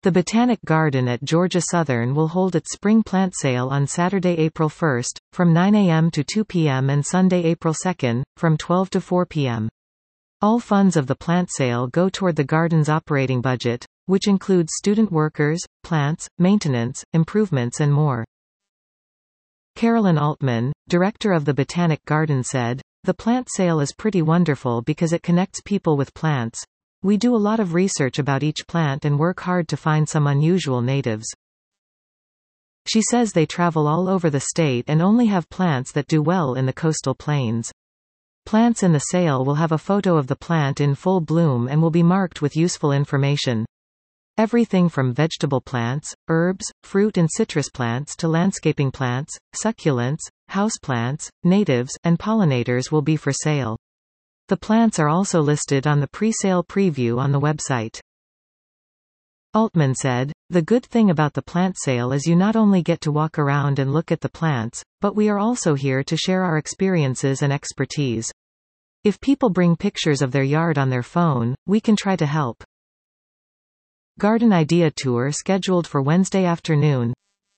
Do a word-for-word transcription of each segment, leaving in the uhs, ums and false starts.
The Botanic Garden at Georgia Southern will hold its spring plant sale on Saturday, April first, from nine a m to two p m and Sunday, April second, from twelve to four p m All funds of the plant sale go toward the garden's operating budget, which includes student workers, plants, maintenance, improvements and more. Carolyn Altman, director of the Botanic Garden, said, "The plant sale is pretty wonderful because it connects people with plants. We do a lot of research about each plant and work hard to find some unusual natives." She says they travel all over the state and only have plants that do well in the coastal plains. Plants in the sale will have a photo of the plant in full bloom and will be marked with useful information. Everything from vegetable plants, herbs, fruit and citrus plants to landscaping plants, succulents, houseplants, natives, and pollinators will be for sale. The plants are also listed on the pre-sale preview on the website. Altman said, "The good thing about the plant sale is you not only get to walk around and look at the plants, but we are also here to share our experiences and expertise. If people bring pictures of their yard on their phone, we can try to help." Garden Idea Tour scheduled for Wednesday afternoon.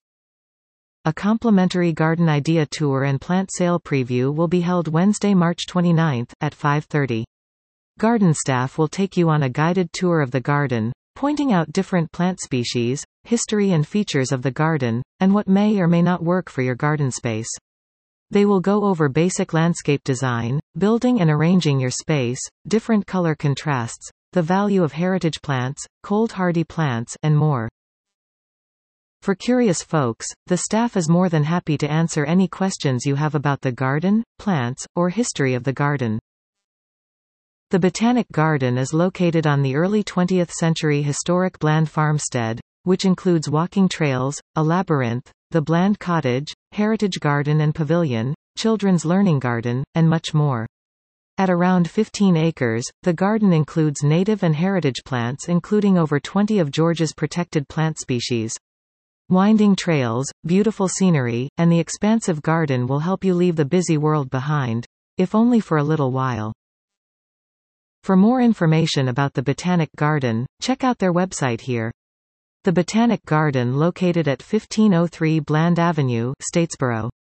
A complimentary Garden Idea Tour and plant sale preview will be held Wednesday, March twenty-ninth, at five thirty. Garden staff will take you on a guided tour of the garden, pointing out different plant species, history and features of the garden, and what may or may not work for your garden space. They will go over basic landscape design, building and arranging your space, different color contrasts, the value of heritage plants, cold-hardy plants, and more. For curious folks, the staff is more than happy to answer any questions you have about the garden, plants, or history of the garden. The Botanic Garden is located on the early twentieth century historic Bland farmstead, which includes walking trails, a labyrinth, the Bland Cottage, Heritage Garden and Pavilion, Children's Learning Garden, and much more. At around fifteen acres, the garden includes native and heritage plants including over twenty of Georgia's protected plant species. Winding trails, beautiful scenery, and the expansive garden will help you leave the busy world behind, if only for a little while. For more information about the Botanic Garden, check out their website here. The Botanic Garden located at fifteen oh three Bland Avenue, Statesboro.